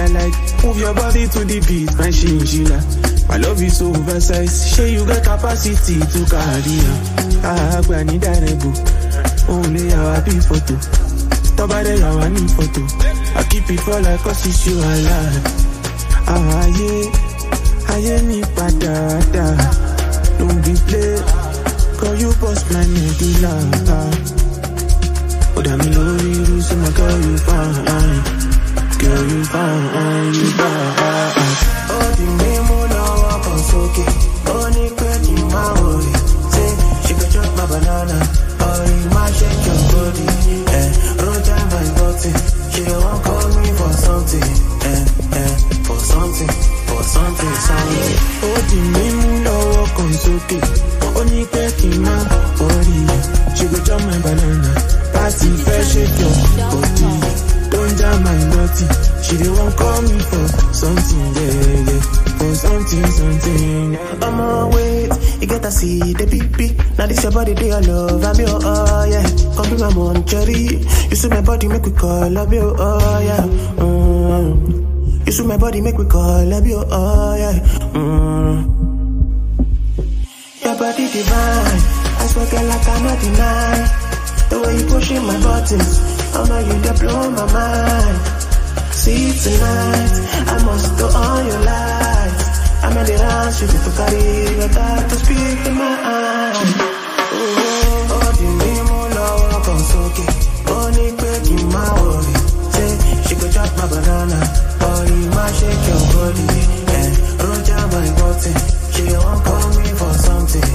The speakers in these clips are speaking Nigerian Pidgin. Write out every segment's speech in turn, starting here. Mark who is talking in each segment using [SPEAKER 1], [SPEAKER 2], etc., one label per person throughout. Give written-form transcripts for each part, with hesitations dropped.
[SPEAKER 1] I like. Move your body to the beat, my chinchilla. My love is so oversized. Sure you got capacity to carry on. I need a rebo. Only our big photo. Stop by the I need photo. I keep it for like cause it's you alive. Yeah, me padada. Don't be play. Call you boss my nebula. But I'm in love, so my girl you fine. Girl you fine, you fine.
[SPEAKER 2] Oh, the name of love was okay. Only question my worry. Say she could chop my banana. Or you might shake your body. Roll down my body. She don't want call me for something. For something.
[SPEAKER 1] Oh, the name of love was okay. Only question my worry. She could chop my banana. Party fresh, shake your body. Don't jam my naughty. She don't want call me for something, yeah. For something, yeah.
[SPEAKER 2] I'm on wait, you get to see the PP. Now this your body, they all love, I'm your, oh yeah. Come be my moncherry. You see my body, make we call up your, oh yeah. You see my body, make we call up your, oh yeah. Your body divine, I swear girl I cannot deny. The way you pushing my buttons, oh no you dey blow my mind. See tonight, I must go on your life. I'm in the dance, you to carry your dad to speak in my eyes. Oh, the name of love was okay. Only breaking my worry. Say, she could chop my banana. Or you might shake your body. Roll down my body. She don't want call me for something.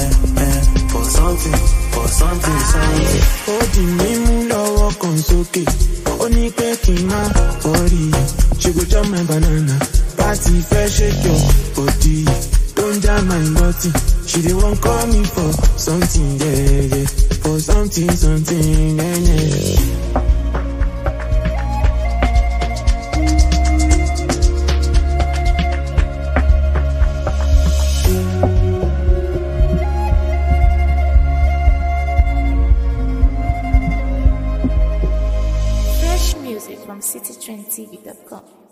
[SPEAKER 2] For something.
[SPEAKER 1] Oh, the name of love was okay. Only breaking my worry. She could chop my banana. Party fresh, shake your body. Don't jam my naughty. She dey won't call me for something, yeah. For something, yeah.
[SPEAKER 3] Fresh music from citytrendtv.com.